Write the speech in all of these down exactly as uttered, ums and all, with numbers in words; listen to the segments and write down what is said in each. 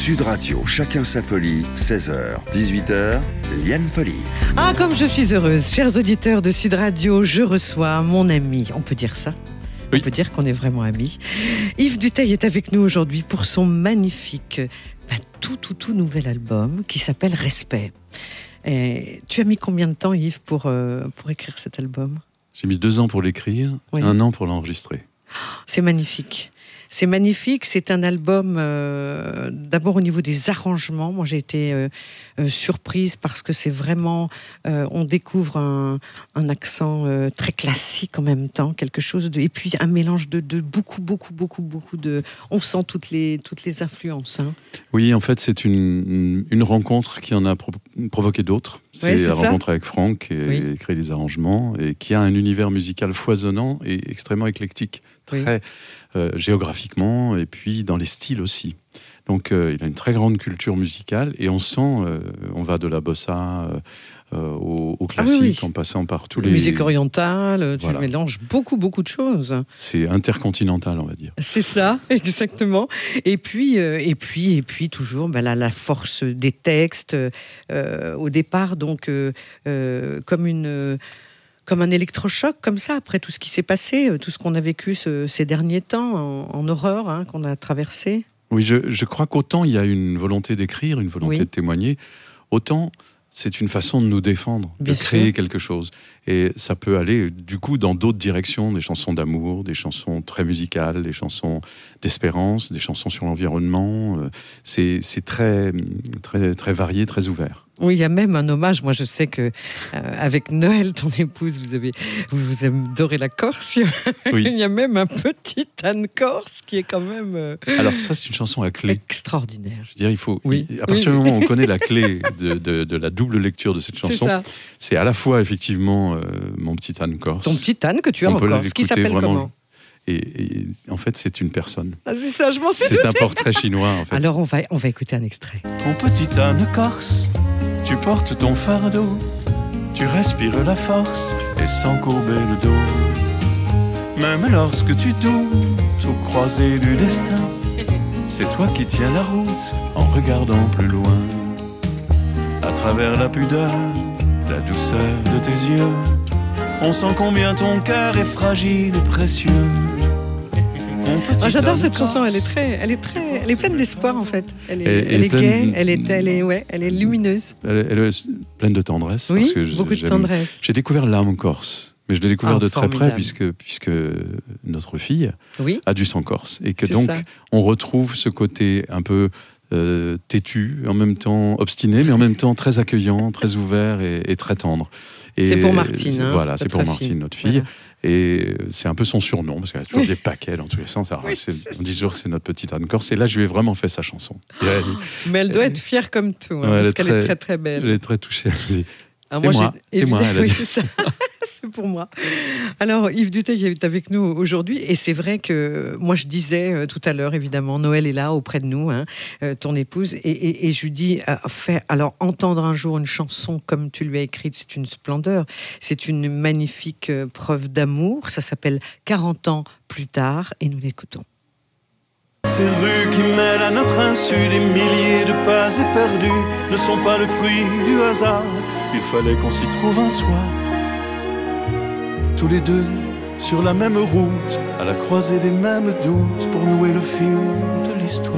Sud Radio, chacun sa folie, seize heures, dix-huit heures, Liane Folly. Ah, comme je suis heureuse, chers auditeurs de Sud Radio, je reçois mon ami, on peut dire ça ? Oui. On peut dire qu'on est vraiment amis. Yves Dutheil est avec nous aujourd'hui pour son magnifique, ben, tout, tout, tout nouvel album qui s'appelle Respect. Et tu as mis combien de temps, Yves, pour, euh, pour écrire cet album ? J'ai mis deux ans pour l'écrire, Oui. un an pour l'enregistrer. C'est magnifique. C'est magnifique, c'est un album, euh, d'abord au niveau des arrangements, moi j'ai été euh, euh, surprise parce que c'est vraiment, euh, on découvre un, un accent euh, très classique en même temps, quelque chose de, et puis un mélange de, de beaucoup, beaucoup, beaucoup, beaucoup de, on sent toutes les, toutes les influences. Hein. Oui, en fait c'est une, une rencontre qui en a pro- provoqué d'autres. C'est, Ouais, c'est la ça. rencontre avec Franck et, Oui. et créer des arrangements et qui a un univers musical foisonnant et extrêmement éclectique, très Oui. euh, géographiquement et puis dans les styles aussi. Donc euh, il a une très grande culture musicale et on sent, euh, on va de la bossa euh, au, au classique, Ah oui, oui. en passant par tous La les... musique orientale, tu Voilà. mélanges beaucoup, beaucoup de choses. C'est intercontinental, on va dire. C'est ça, exactement. Et puis, euh, et puis, et puis toujours, ben, la, la force des textes. Euh, au départ, donc, euh, euh, comme une, euh, comme un électrochoc, comme ça, après tout ce qui s'est passé, euh, tout ce qu'on a vécu ce- ces derniers temps en, en horreur, hein, qu'on a traversé. Oui, je, je crois qu'autant il y a une volonté d'écrire, une volonté Oui. de témoigner, autant c'est une façon de nous défendre, Bien de créer sûr. quelque chose. Et ça peut aller, du coup, dans d'autres directions, des chansons d'amour, des chansons très musicales, des chansons d'espérance, des chansons sur l'environnement. Euh, C'est, c'est très, très, très varié, très ouvert. Oui, il y a même un hommage. Moi, je sais que euh, avec Noël, ton épouse, vous avez, vous, vous adorez la Corse. Oui. Il y a même un petit Anne Corse qui est quand même euh, Alors ça, c'est une chanson à clé. extraordinaire. Je veux dire, il faut, Oui. il- à partir Oui, du oui. moment où on connaît la clé de, de, de la double lecture de cette C'est chanson, ça. c'est à la fois effectivement euh, mon petit Anne Corse. Ton petit Anne que tu as On peut encore, ce qui l'écouter s'appelle vraiment. comment ? Et, et en fait, c'est une personne. Ah, c'est ça, je m'en suis C'est doutée. un portrait chinois, en fait. Alors on va, on va écouter un extrait. Mon petit âne corse, tu portes ton fardeau, tu respires la force et sans courber le dos. Même lorsque tu doutes au croisé du destin, c'est toi qui tiens la route en regardant plus loin. À travers la pudeur, la douceur de tes yeux, on sent combien ton cœur est fragile et précieux. Mon petit Ah, j'adore âne cette chanson, corse, elle est très, elle est très, elle est pleine d'espoir en fait. Elle est, Elle- elle elle est est pleine- gaie, elle est, elle est, ouais, elle est lumineuse. Elle, elle est pleine de tendresse. Oui, parce que je- beaucoup de j'aime- tendresse. J'ai découvert l'âme corse, mais je l'ai découvert Ah, de très formidable. près puisque, puisque notre fille Oui, a du sang corse. Et que c'est donc, ça. on retrouve ce côté un peu euh, têtu, en même temps obstiné, mais en même temps très accueillant, très ouvert et, et très tendre. Et C'est pour Martine, hein, Voilà, c'est votre pour Martine, fille. notre fille. Voilà. Et c'est un peu son surnom, parce qu'elle a toujours Oui. des paquets dans tous les sens. Alors, Oui, c'est- c'est on dit toujours que c'est notre petite Anne Corse. Et là, je lui ai vraiment fait sa chanson. Et elle, Mais elle doit être fière comme tout, hein, Ouais, elle parce est qu'elle est très- très très belle. elle est très touchée. Elle me dit, Ah, c'est moi, j'ai- c'est moi, évidemment, elle a oui, dit. c'est ça. C'est pour moi. Alors, Yves Dutheil est avec nous aujourd'hui, et c'est vrai que moi je disais euh, tout à l'heure, évidemment, Noël est là auprès de nous, hein, euh, ton épouse, et, et, et je lui dis, euh, fais, alors entendre un jour une chanson comme tu lui as écrite, c'est une splendeur, c'est une magnifique euh, preuve d'amour. Ça s'appelle quarante ans plus tard, et nous l'écoutons. Ces rues qui mêlent à notre insu des milliers de pas éperdus ne sont pas le fruit du hasard. Il fallait qu'on s'y trouve un soir, tous les deux sur la même route, à la croisée des mêmes doutes, pour nouer le fil de l'histoire.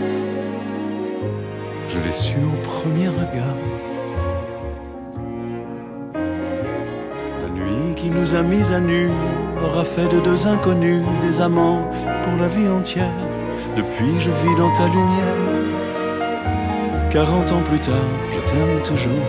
Je l'ai su au premier regard. La nuit qui nous a mis à nu aura fait de deux inconnus des amants pour la vie entière. Depuis je vis dans ta lumière. Quarante ans plus tard, je t'aime toujours,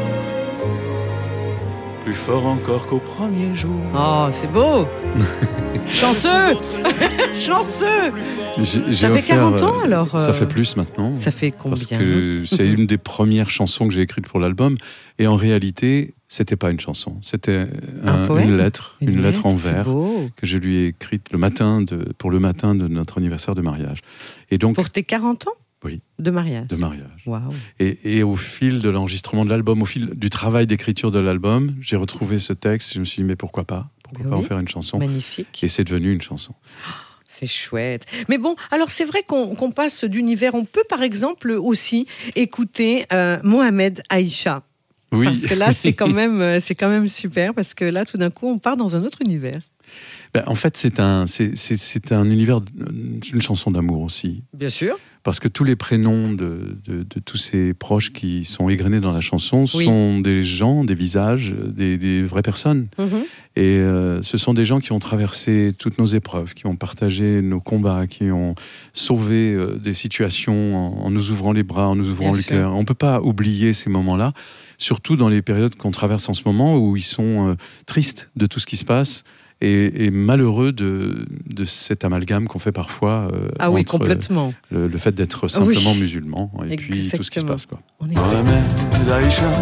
plus fort encore qu'au premier jour. Oh, c'est beau. Chanceux. Chanceux. J'ai- j'ai Ça fait offert, quarante ans, euh, alors, Ça euh, fait plus maintenant. Ça fait Parce combien? que c'est une des premières chansons que j'ai écrites pour l'album. Et en réalité, c'était pas une chanson. C'était Un un- poème une lettre, une, lettre en c'est vers beau. que je lui ai écrite le matin de, pour le matin de notre anniversaire de mariage. Et donc, Pour tes quarante ans Oui. de mariage. de mariage. Waouh. Et, et au fil de l'enregistrement de l'album, au fil du travail d'écriture de l'album, j'ai retrouvé ce texte et je me suis dit, mais pourquoi pas? Pourquoi Mais pas oui. en faire une chanson? Magnifique. Et c'est devenu une chanson. C'est chouette. Mais bon, alors c'est vrai qu'on, qu'on passe d'univers. On peut par exemple aussi écouter euh, Mohamed Aïcha. Oui. Parce que là, c'est quand même, c'est quand même super, parce que là, tout d'un coup, on part dans un autre univers. Ben, en fait, c'est un, c'est, c'est, c'est un univers, une chanson d'amour aussi. Bien sûr. Parce que tous les prénoms de, de, de tous ces proches qui sont égrenés dans la chanson Oui. sont des gens, des visages, des, des vraies personnes. Mm-hmm. Et euh, ce sont des gens qui ont traversé toutes nos épreuves, qui ont partagé nos combats, qui ont sauvé euh, des situations en, en nous ouvrant les bras, en nous ouvrant Bien le sûr. cœur. On ne peut pas oublier ces moments-là, surtout dans les périodes qu'on traverse en ce moment où ils sont euh, tristes de tout ce qui se passe. Et, et malheureux de, de cet amalgame qu'on fait parfois euh, Ah oui, entre complètement. le, le fait d'être simplement Oui. musulman et puis tout ce qui se Exactement. passe, quoi. On est... Mohamed Aïcha,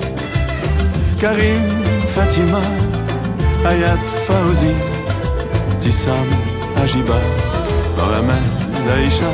Karim, Fatima, Hayat, Fauzi, Tissam, Ajiba, Mohamed Aïcha,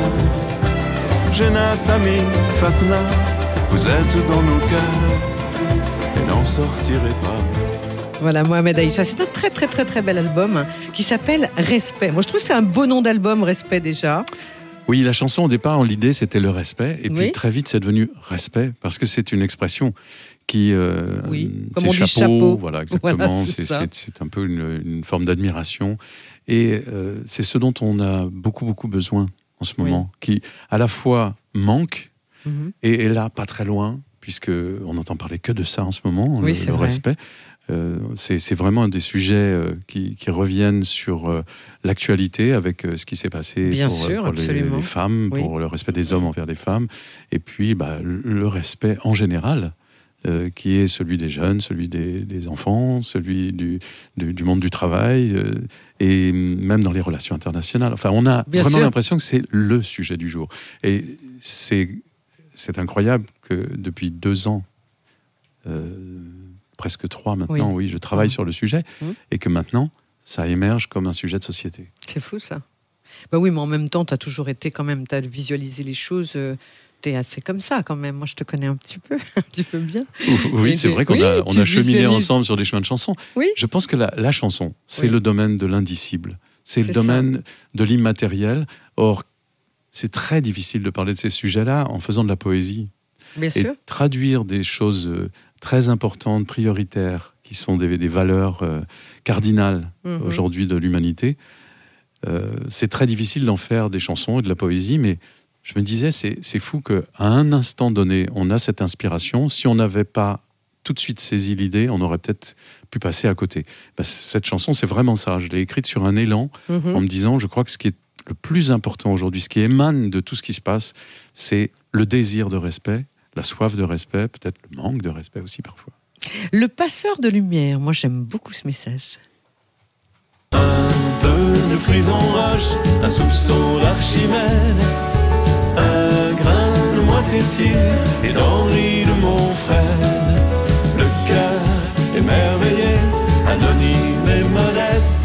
Jena, Sami, Fatna, vous êtes dans nos cœurs et n'en sortirez pas. Voilà, Mohamed Aïcha, c'est un très très très très bel album hein, qui s'appelle Respect. Moi je trouve que c'est un beau nom d'album, Respect déjà. Oui, la chanson au départ, l'idée c'était le respect, et puis Oui. très vite c'est devenu respect, parce que c'est une expression qui... Euh, Oui, c'est comme on dit chapeau. Voilà, exactement, Voilà, c'est c'est, ça. c'est, c'est un peu une, une forme d'admiration, et euh, c'est ce dont on a beaucoup beaucoup besoin en ce moment, qui à la fois manque, Mm-hmm. et est là, pas très loin, puisqu'on n'entend parler que de ça en ce moment, Oui, le, c'est le vrai. respect. Euh, c'est, c'est vraiment un des sujets euh, qui, qui reviennent sur euh, l'actualité avec euh, ce qui s'est passé Bien pour, sûr, pour les, absolument. les femmes, Oui. pour le respect des hommes envers les femmes, et puis bah, le, le respect en général, euh, qui est celui des jeunes, celui des, des enfants, celui du, du, du monde du travail, euh, et même dans les relations internationales. Enfin, on a Bien vraiment sûr. l'impression que c'est le sujet du jour. Et c'est, c'est incroyable que depuis deux ans, euh, presque trois maintenant, oui, Oui. je travaille Mmh. sur le sujet, Mmh. et que maintenant, ça émerge comme un sujet de société. C'est fou ça. Bah oui, mais en même temps, tu as toujours été quand même, tu as visualisé les choses, euh, tu es assez comme ça quand même. Moi, je te connais un petit peu, un petit peu bien. Oui, Et c'est tu- vrai qu'on oui, a, on tu a cheminé visualises. ensemble sur des chemins de chansons. Oui. Je pense que la, la chanson, c'est Oui. le domaine de l'indicible. C'est, C'est le ça. domaine de l'immatériel. Or, c'est très difficile de parler de ces sujets-là en faisant de la poésie. Bien Et sûr. traduire des choses euh, très importantes, prioritaires, qui sont des, des valeurs euh, cardinales Mhm. aujourd'hui de l'humanité, euh, c'est très difficile d'en faire des chansons et de la poésie, mais je me disais, c'est, c'est fou qu'à un instant donné, on a cette inspiration. Si on n'avait pas tout de suite saisi l'idée, on aurait peut-être pu passer à côté. Ben, cette chanson, c'est vraiment ça. Je l'ai écrite sur un élan, Mhm. en me disant, je crois que ce qui est le plus important aujourd'hui, ce qui émane de tout ce qui se passe, c'est le désir de respect, la soif de respect, peut-être le manque de respect aussi parfois. Le passeur de lumière, moi j'aime beaucoup ce message. Un peu de frison roche, un soupçon d'Archimède, un grain de moitié cire et d'Henri de Montfred. Le cœur émerveillé, anonyme et modeste,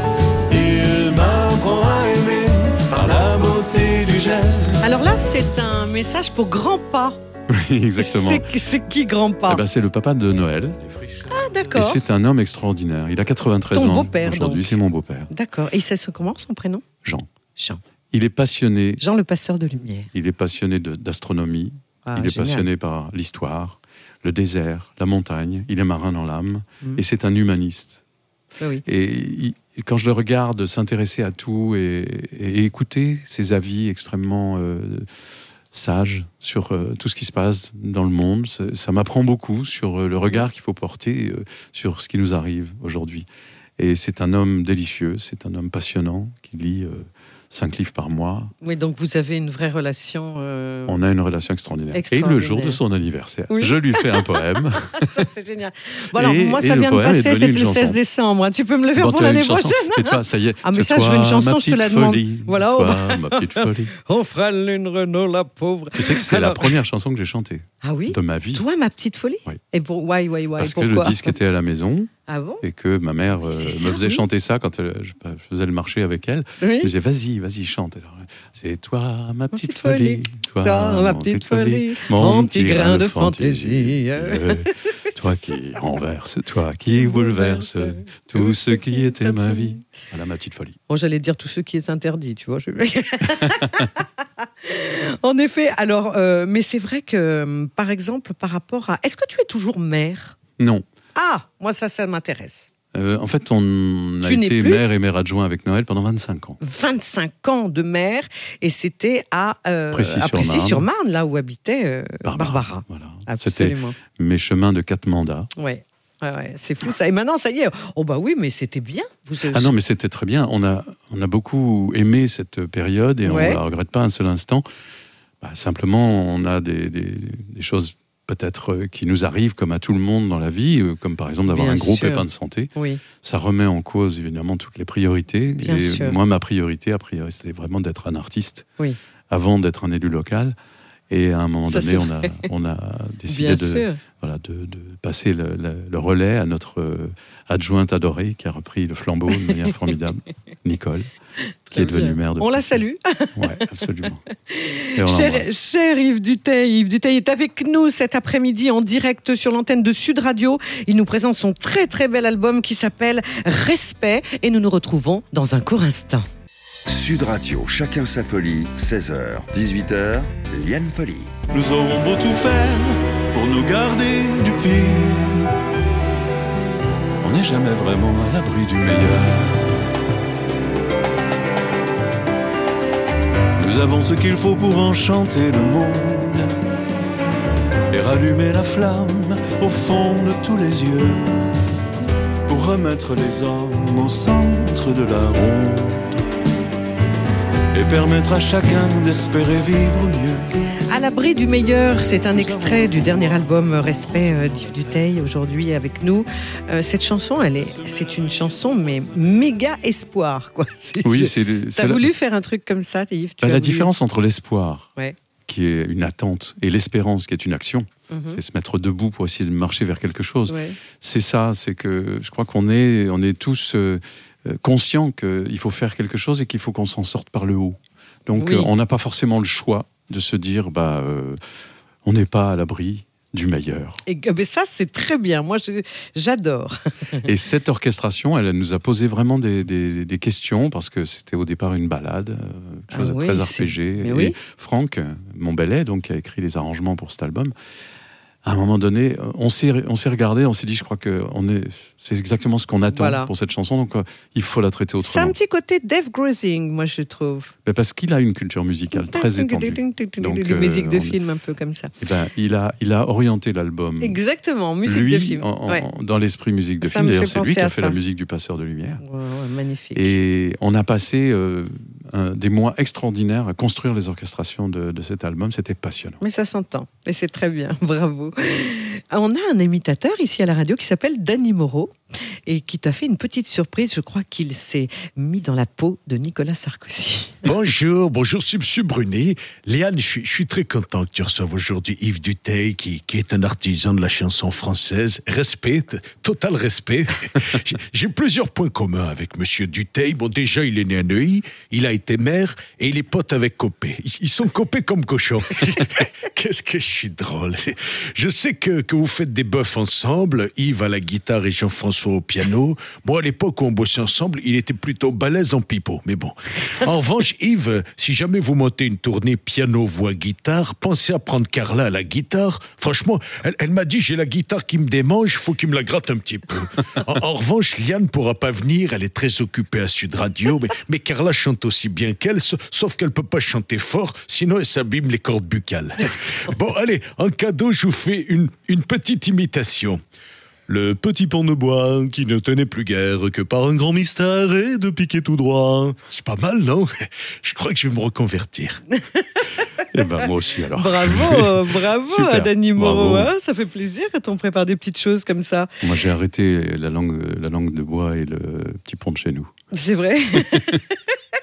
il m'apprend à aimer par la beauté du geste. Alors là, c'est un message pour grand-pas. Oui, exactement. C'est, c'est qui grand-pas Eh ben, c'est le papa de Noël, Ah, et d'accord. c'est un homme extraordinaire. Il a quatre-vingt-treize Ton ans beau-père, aujourd'hui, donc. c'est mon beau-père, D'accord. Et ça se comment son prénom? Jean. Jean. Il est passionné, Jean le passeur de lumière. il est passionné de- d'astronomie, Ah, il est génial. passionné par l'histoire, le désert, la montagne, il est marin dans l'âme, Mhm. et c'est un humaniste. Oui, oui. Et il- quand je le regarde s'intéresser à tout et, et écouter ses avis extrêmement euh, sages sur euh, tout ce qui se passe dans le monde, ça, ça m'apprend beaucoup sur euh, le regard qu'il faut porter euh, sur ce qui nous arrive aujourd'hui. Et c'est un homme délicieux, c'est un homme passionnant qui lit euh, cinq livres par mois. Oui, donc vous avez une vraie relation. euh, On a une relation extraordinaire. Extraordinaire. Et le jour de son anniversaire, Oui. je lui fais un poème. Ça, c'est génial. Bon, alors, Et- moi, et ça le vient de poème est passer, devenu c'était une le chanson. seize décembre. hein. Tu peux me le faire Bon, pour tu as l'année une chanson. prochaine? Et toi, ça y est. Ah, mais c'est ça, je toi, veux une chanson, ma je te la petite demande. folie. Voilà, Toi, oh, ma petite folie. On fera l'une Renault, la pauvre. Tu sais que c'est la Alors- première chanson que j'ai chantée Ah oui? de ma vie. Toi, ma petite folie? Oui. Et pour why, why, why? Parce que Pourquoi? le disque était à la maison Ah bon? et que ma mère euh, C'est ça, me faisait oui. chanter ça quand elle- je, je faisais le marché avec elle. Oui. Elle me disait vas-y, vas-y, chante. Alors, c'est toi, ma petite, petite folie. folie. Toi, Toi, ma mon petite folie. Mon Mon petit grain de fantaisie. Euh, Toi qui renverse, toi qui bouleverse tout ce qui était ma vie. Voilà ma petite folie. Bon, j'allais dire tout ce qui est interdit, tu vois. Je... En effet, alors, euh, mais c'est vrai que, par exemple, par rapport à... Est-ce que tu es toujours mère ? Non. Ah, moi ça, ça m'intéresse. Euh, en fait, on a Tu n'es été plus mère et mère adjoint avec Noël pendant vingt-cinq ans. vingt-cinq ans de mère, et c'était à, euh, à Précy-sur-Marne, là où habitait euh, Barbara. Barbara. Voilà. Absolument. C'était mes chemins de quatre mandats. Ouais. Ouais, ouais, c'est fou ça. Et maintenant, ça y est. Oh bah oui, mais c'était bien. Vous... Ah non, mais c'était très bien. On a, on a beaucoup aimé cette période et ouais. on ne la regrette pas un seul instant. Bah, simplement, on a des, des, des choses peut-être qui nous arrivent comme à tout le monde dans la vie, comme par exemple d'avoir bien un gros sûr. pépin de santé. Oui. Ça remet en cause évidemment toutes les priorités. Bien et sûr. Moi, ma priorité, a priori, c'était vraiment d'être un artiste oui. avant d'être un élu local. Et à un moment ça, donné, on a, on a décidé de, voilà, de, de passer le, le, le relais à notre euh, adjointe adorée qui a repris le flambeau de manière formidable, Nicole, qui Très est devenue mère de... On la salue. Oui, absolument. Cher, cher Yves Dutheil, Yves Dutheil est avec nous cet après-midi en direct sur l'antenne de Sud Radio. Il nous présente son très très bel album qui s'appelle Respect et nous nous retrouvons dans un court instant. Sud Radio, chacun sa folie, seize heures, dix-huit heures, Liane Folie. Nous aurons beau tout faire pour nous garder du pire, on n'est jamais vraiment à l'abri du meilleur. Nous avons ce qu'il faut pour enchanter le monde et rallumer la flamme au fond de tous les yeux, pour remettre les hommes au centre de la ronde et permettre à chacun d'espérer vivre mieux. À l'abri du meilleur, c'est un extrait du dernier album Respect d'Yves Dutheil, aujourd'hui avec nous. Euh, cette chanson, elle est, c'est une chanson, mais méga espoir, quoi. C'est, oui, je, c'est. T'as voulu la... faire un truc comme ça, Yves tu bah, La voulu... différence entre l'espoir, ouais. qui est une attente, et l'espérance, qui est une action, mm-hmm. c'est se mettre debout pour essayer de marcher vers quelque chose. Ouais. C'est ça, c'est que je crois qu'on est, on est tous euh, conscients qu'il faut faire quelque chose et qu'il faut qu'on s'en sorte par le haut. Donc, oui. euh, on n'a pas forcément le choix de se dire, bah, euh, on n'est pas à l'abri du meilleur. Et mais ça, c'est très bien. Moi, je, j'adore. Et cette orchestration, elle nous a posé vraiment des, des, des questions, parce que c'était au départ une balade, quelque chose ah, de oui, très arpégé. Et oui. Franck Montbellet, donc, qui a écrit les arrangements pour cet album, à un moment donné, on s'est, on s'est regardé, on s'est dit, je crois que on est, c'est exactement ce qu'on attend voilà. pour cette chanson, donc euh, il faut la traiter autrement. C'est un petit côté Dave Grusin, moi je trouve. Ben parce qu'il a une culture musicale très étendue. Donc, euh, musique de film un peu comme ça. Et ben, il a, il a orienté l'album. Exactement, musique lui, de film. En, en, ouais. Dans l'esprit musique de ça film. D'ailleurs, c'est lui qui a ça. fait la musique du Passeur de Lumière. Ouais, ouais, magnifique. Et on a passé euh, un, des mois extraordinaires à construire les orchestrations de, de cet album. C'était passionnant. Mais ça s'entend, et c'est très bien. Bravo. On a un imitateur ici à la radio qui s'appelle Danny Moreau et qui t'a fait une petite surprise. Je crois qu'il s'est mis dans la peau de Nicolas Sarkozy. Bonjour, bonjour, c'est M. Brunet. Léane, je suis, je suis très content que tu reçoives aujourd'hui Yves Dutheil, qui, qui est un artisan de la chanson française. Respect, total respect. j'ai, j'ai plusieurs points communs avec M. Dutheil. Bon, déjà, il est né à Neuilly, il a été maire et il est pote avec Copé. Ils, ils sont copés comme cochons. Qu'est-ce que je suis drôle. Je sais que, que vous faites des bœufs ensemble, Yves à la guitare et Jean-François au piano. Moi, à l'époque où on bossait ensemble, il était plutôt balèze en pipeau, mais bon. En revanche, Yves, si jamais vous montez une tournée piano, voix, guitare, pensez à prendre Carla à la guitare. Franchement, elle, elle m'a dit, j'ai la guitare qui me démange, faut qu'il me la gratte un petit peu. En, en revanche, Liane pourra pas venir, elle est très occupée à Sud Radio, mais, mais Carla chante aussi bien qu'elle, sauf qu'elle peut pas chanter fort, sinon elle s'abîme les cordes buccales. Bon, allez, en cadeau, je vous fais une, une petite imitation. Le petit pont de bois qui ne tenait plus guère que par un grand mystère et de piquer tout droit. C'est pas mal, non ? Je crois que je vais me reconvertir. Eh ben moi aussi alors. Bravo, bravo à Danny Moreau. Hein, ça fait plaisir quand on prépare des petites choses comme ça. Moi j'ai arrêté la langue, la langue de bois et le petit pont de chez nous. C'est vrai.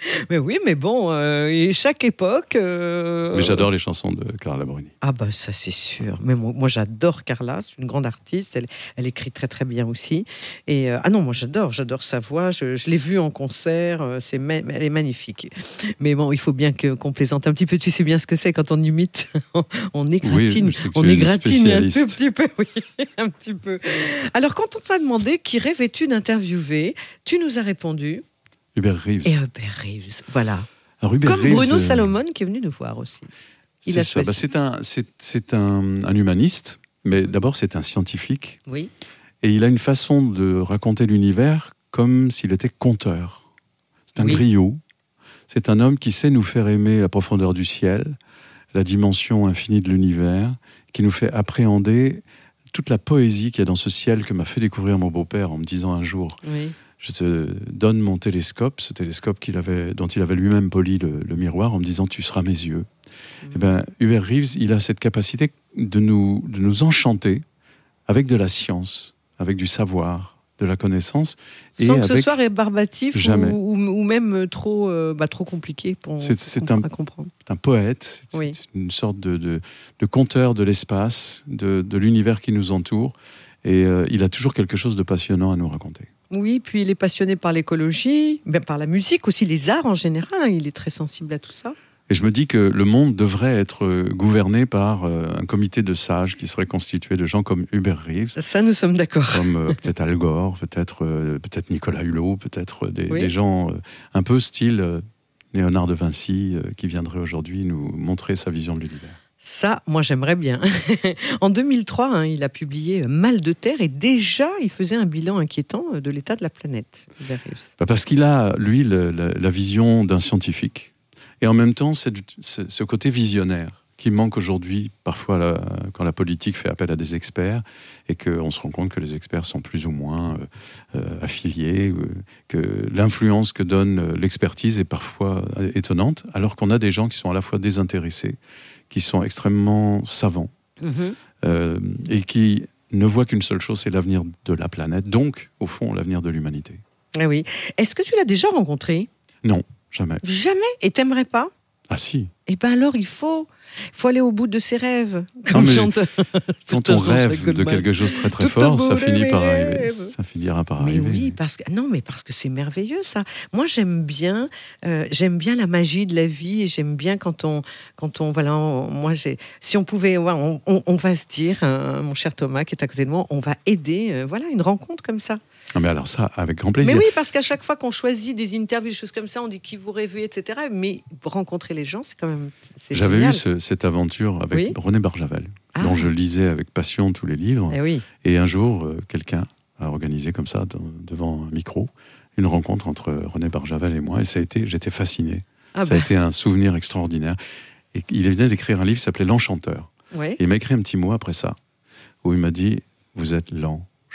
Mais oui, mais bon, euh, et chaque époque. Euh... Mais j'adore les chansons de Carla Bruni. Ah bah ça c'est sûr. Mais moi, moi j'adore Carla, c'est une grande artiste. Elle, elle écrit très très bien aussi. Et euh, ah non, moi j'adore, j'adore sa voix. Je, je l'ai vue en concert. euh, C'est ma- elle est magnifique. Mais bon, il faut bien que, qu'on plaisante un petit peu. Tu sais bien ce que c'est quand on imite. on, on égratine, Oui, je sais que tu on es une égratine un tout spécialiste. petit peu. Oui, un petit peu. Alors quand on t'a demandé qui rêvais-tu d'interviewer, tu nous as répondu. Hubert Reeves. Et Hubert Reeves, voilà. Alors, Hubert Comme Reeves, Bruno euh, Salomon qui est venu nous voir aussi. Il c'est a ça. choisi. Bah, c'est un, c'est, c'est un, un humaniste, mais d'abord c'est un scientifique. Oui. Et il a une façon de raconter l'univers comme s'il était conteur. C'est un Oui. griot. C'est un homme qui sait nous faire aimer la profondeur du ciel, la dimension infinie de l'univers, qui nous fait appréhender toute la poésie qu'il y a dans ce ciel que m'a fait découvrir mon beau-père en me disant un jour Oui. je te donne mon télescope, ce télescope qu'il avait, dont il avait lui-même poli le, le miroir en me disant tu seras mes yeux. Mmh. Eh ben, Hubert Reeves, il a cette capacité de nous, de nous enchanter avec de la science, avec du savoir, de la connaissance. Sans et que ce avec... soit rébarbatif ou, Jamais. ou, ou même trop, euh, bah, trop compliqué pour, C'est- pour c'est comprendre, un- à comprendre. C'est un poète, c'est Oui. c'est une sorte de, de, de conteur de l'espace, de, de l'univers qui nous entoure. Et euh, il a toujours quelque chose de passionnant à nous raconter. Oui, puis il est passionné par l'écologie, ben, par la musique aussi, les arts en général. hein, Il est très sensible à tout ça. Et je me dis que le monde devrait être euh, gouverné par euh, un comité de sages qui serait constitué de gens comme Hubert Reeves, Ça, nous sommes d'accord. comme euh, peut-être Al Gore, peut-être euh, peut-être Nicolas Hulot, peut-être euh, des, Oui. des gens euh, un peu style euh, Léonard de Vinci euh, qui viendrait aujourd'hui nous montrer sa vision de l'univers. Ça, moi, j'aimerais bien. En deux mille trois, hein, il a publié Mal de terre et déjà, il faisait un bilan inquiétant de l'état de la planète. Hubert Reeves. Bah, parce qu'il a, lui, le- la, la vision d'un scientifique. Et en même temps, c'est, c'est ce côté visionnaire qui manque aujourd'hui, parfois, la- quand la politique fait appel à des experts et qu'on se rend compte que les experts sont plus ou moins euh, euh, affiliés, euh, que l'influence que donne euh, l'expertise est parfois euh, étonnante, alors qu'on a des gens qui sont à la fois désintéressés, qui sont extrêmement savants Mhm. euh, et qui ne voient qu'une seule chose, c'est l'avenir de la planète, donc, au fond, l'avenir de l'humanité. Ah oui. Est-ce que tu l'as déjà rencontré? Non, jamais. Jamais. Et t'aimerais pas? Ah si. Eh ben alors, il faut, faut aller au bout de ses rêves. Non, Comme mais chante. Quand on rêve de quelque chose de très très Tout au fort, bout ça de finit mes par arriver. rêves. Ça finira par Mais arriver. oui, parce que non, mais parce que c'est merveilleux ça. Moi, j'aime bien, euh, j'aime bien la magie de la vie et j'aime bien quand on, quand on, voilà, on- moi, j'ai, si on pouvait, ouais, on, on- on va se dire, hein, mon cher Thomas qui est à côté de moi, on va aider, euh, voilà, une rencontre comme ça. Ah, mais alors ça, avec grand plaisir. Mais oui, parce qu'à chaque fois qu'on choisit des interviews, des choses comme ça, on dit qui vous rêvez, et cetera. Mais rencontrer les gens, c'est quand même, c'est J'avais génial. eu ce- cette aventure avec Oui. René Barjavel, Ah. dont je lisais avec passion tous les livres. Eh oui. Et un jour, euh, quelqu'un a organisé comme ça, dans- devant un micro, une rencontre entre René Barjavel et moi. Et ça a été, j'étais fasciné. Ah ça bah, a été un souvenir extraordinaire. Et il venait d'écrire un livre qui s'appelait L'Enchanteur. ouais. Et il m'a écrit un petit mot après ça, où il m'a dit « Vous êtes l'enchanteur ».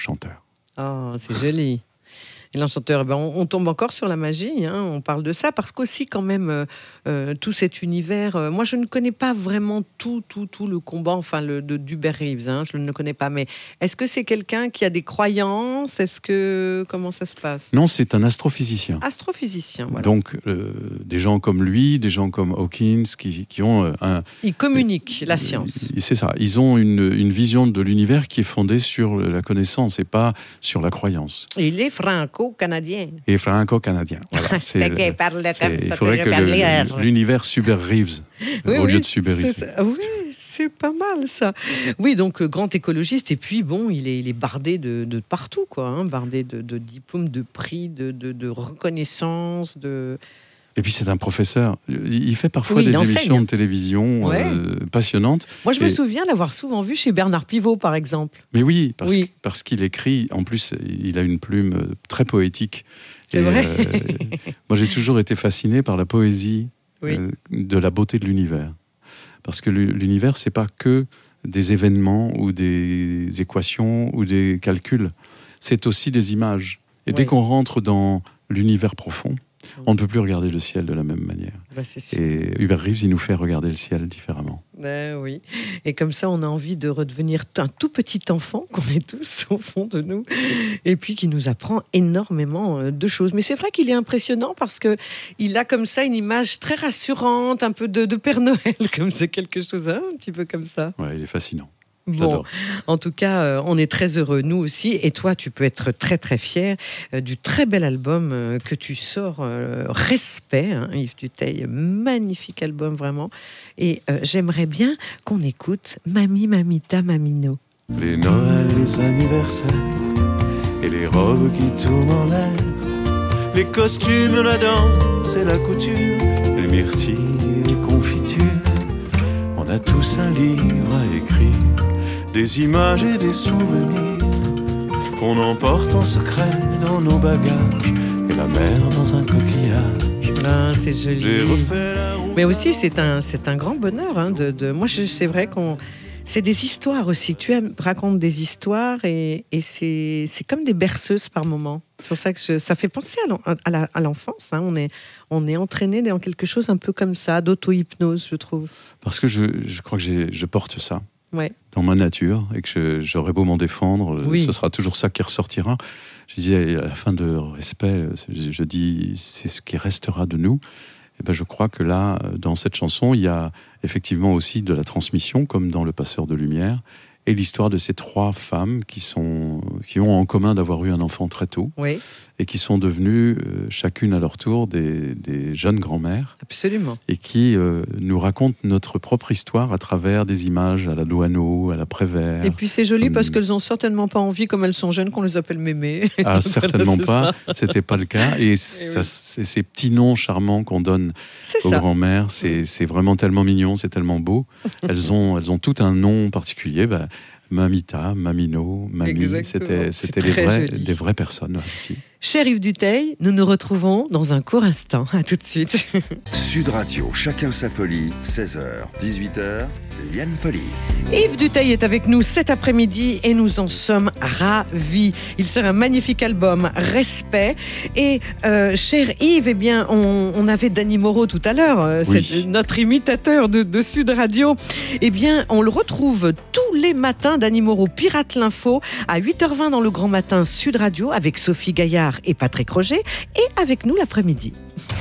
Oh, c'est joli. Et l'enchanteur, eh ben, on, on tombe encore sur la magie, hein, on parle de ça, parce qu'aussi quand même, euh, euh, tout cet univers, euh, moi je ne connais pas vraiment tout, tout, tout le combat, enfin, le, de d'Hubert Reeves, hein, je ne le connais pas, mais est-ce que c'est quelqu'un qui a des croyances? Est-ce que, comment ça se passe? Non, c'est un astrophysicien. Astrophysicien, voilà. Donc, euh, des gens comme lui, des gens comme Hawkins, qui, qui ont euh, un... Il communique la science. Euh, C'est ça. Ils ont une, une vision de l'univers qui est fondée sur la connaissance et pas sur la croyance. Il est franco-canadien. Et franco-canadien. Voilà. C'est le- qu'il parle c'est- comme il ça, faudrait que que je le- parle. l'univers Hubert Reeves, Oui, au oui, lieu de Hubert c'est Reeves. ça. Oui, c'est pas mal ça. Oui, donc euh, grand écologiste et puis bon, il est, il est bardé de, de partout quoi, hein, bardé de, de diplômes, de prix, de, de, de reconnaissance, de. Et puis c'est un professeur. Il fait parfois Oui, il des enseigne. émissions de télévision Ouais. euh, passionnantes. Moi, je me Et- souviens l'avoir souvent vu chez Bernard Pivot, par exemple. Mais oui, parce, Oui. que- parce qu'il écrit, en plus, il a une plume euh, très poétique. C'est Et, vrai. euh, moi, j'ai toujours été fasciné par la poésie Oui. euh, de la beauté de l'univers. Parce que l'u- l'univers, c'est pas que des événements ou des équations ou des calculs. C'est aussi des images. Et Oui. dès qu'on rentre dans l'univers profond, on ne peut plus regarder le ciel de la même manière. Bah, c'est sûr. Et Hubert Reeves, il nous fait regarder le ciel différemment. Eh oui. Et comme ça, on a envie de redevenir un tout petit enfant qu'on est tous au fond de nous, et puis qui nous apprend énormément de choses. Mais c'est vrai qu'il est impressionnant parce que il a comme ça une image très rassurante, un peu de, de Père Noël, comme c'est quelque chose, hein, un petit peu comme ça. Ouais, il est fascinant. Bon, J'adore. en tout cas, euh, on est très heureux, nous aussi. Et toi, tu peux être très, très fier euh, du très bel album euh, que tu sors, euh, Respect, hein, Yves Dutheil. Magnifique album, vraiment. Et euh, j'aimerais bien qu'on écoute Mamie, Mamita, Mamino. Les Noëls, les anniversaires et les robes qui tournent en l'air, les costumes, la danse et la couture, les myrtilles et les confitures. On a tous un livre à écrire, des images et des souvenirs qu'on emporte en secret dans nos bagages et la mer dans un coquillage. Ah, c'est joli. J'ai refait la route. Mais aussi, c'est un, c'est un grand bonheur. Hein, de, de... Moi, je, c'est vrai qu'on... C'est des histoires aussi. Tu aimes, racontes des histoires et, et c'est, c'est comme des berceuses par moments. C'est pour ça que je, ça fait penser à, l'en, à, la, à l'enfance. Hein. On est, on est entraîné dans quelque chose un peu comme ça, d'auto-hypnose, je trouve. Parce que je, je crois que j'ai, je porte ça Ouais. dans ma nature et que je, j'aurais beau m'en défendre, Oui. ce sera toujours ça qui ressortira. Je disais à la fin de Respect, je, je dis c'est ce qui restera de nous. Et ben je crois que là, dans cette chanson, il y a effectivement aussi de la transmission, comme dans Le Passeur de Lumière, et l'histoire de ces trois femmes qui sont, qui ont en commun d'avoir eu un enfant très tôt, Oui, et qui sont devenues euh, chacune à leur tour des, des jeunes grand-mères, absolument. et qui euh, nous racontent notre propre histoire à travers des images à la Douaneau, à la Prévert. Et puis c'est joli Comme- parce qu'elles n'ont certainement pas envie, comme elles sont jeunes, qu'on les appelle mémés. Ah, Donc, certainement voilà, c'est pas, ça. c'était pas le cas. Et, ça, oui. c'est ces petits noms charmants qu'on donne C'est aux ça. grand-mères, c'est, c'est vraiment tellement mignon, c'est tellement beau. Elles ont, elles ont tout un nom particulier. Bah, Mamita, Mamino, Mamie, Exactement. c'était, C'est c'était des, très vrais, joli. des vraies personnes aussi. Cher Yves Dutheil, nous nous retrouvons dans un court instant. À tout de suite. Sud Radio, chacun sa folie, seize heures, dix-huit heures, Liane Folie. Yves Dutheil est avec nous cet après-midi et nous en sommes ravis. Il sort un magnifique album, Respect. Et euh, cher Yves, eh bien, on, on avait Danny Moreau tout à l'heure, euh, Oui. c'est notre imitateur de, de Sud Radio. Eh bien, on le retrouve tous les matins, Danny Moreau, Pirate l'Info, à huit heures vingt dans le Grand Matin Sud Radio, avec Sophie Gaillard et Patrick Roger, et avec nous l'après-midi.